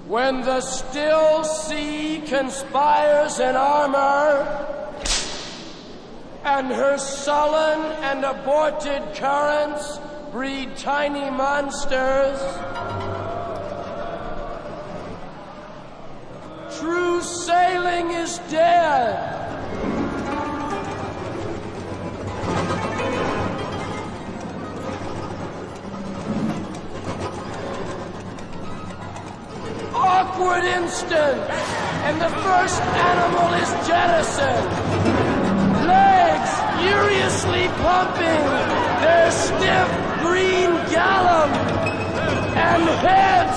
When the still sea conspires in armor, and her sullen and aborted currents breed tiny monsters, true sailing is dead. Awkward instant, and the first animal is jettisoned. Legs furiously pumping their stiff green gallop, and heads